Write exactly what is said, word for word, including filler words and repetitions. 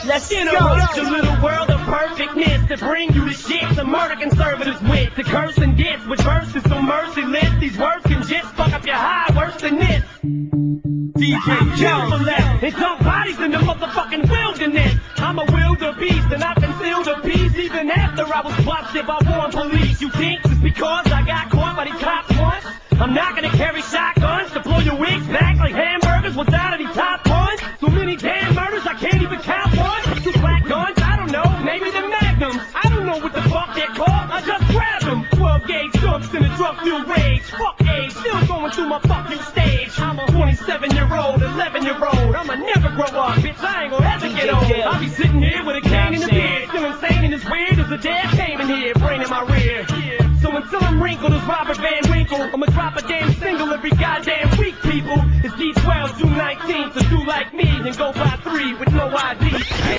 Let's in a your little world of perfectness to bring you the shit the murder conservatives with. The curse and diss with verses so merciless. These words can just fuck up your high worse than this. D J Joe left and dump bodies in the motherfucking wilderness. I'm a wildebeest and I conceal the peace even after I was busted by foreign police. You think just because I got caught by these cops once, I'm not gonna carry shotguns to blow your wigs back like hamburgers without any top ones? So many damn murders I can't even count one. Two black guns, I don't know, maybe the Magnums. I don't know what the fuck they're called, I just grabbed them. twelve gauge dumps in a drug-filled rage. Fuck age, still going through my fuck you stage. I'm a twenty-seven year old, eleven year old. I'ma never grow up, bitch, I ain't gonna ever get old. I'll be sitting here with a cane in the beard, still insane and as weird as a dad came in here, brain in my rear. Yeah. So until I'm wrinkled as Robert Van Winkle, I'ma drop a damn single every goddamn week, people. It's D twelve, June nineteenth, so do like me and go by three with no I D.